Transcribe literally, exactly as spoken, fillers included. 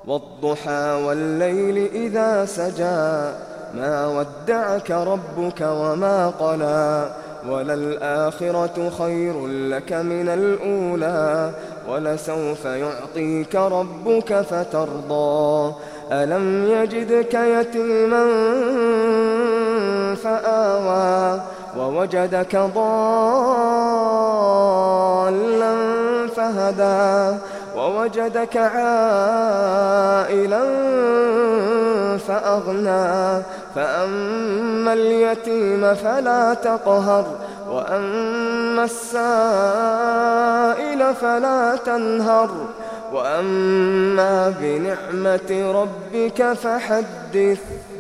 والضحى والليل إذا سجى ما ودعك ربك وما قلى وللآخرة خير لك من الأولى ولسوف يعطيك ربك فترضى ألم يجدك يتيما فآوى ووجدك ضالا فهدى ووجدك عائلا فأغنى فأما اليتيم فلا تقهر وأما السائل فلا تنهر وأما بنعمة ربك فحدث.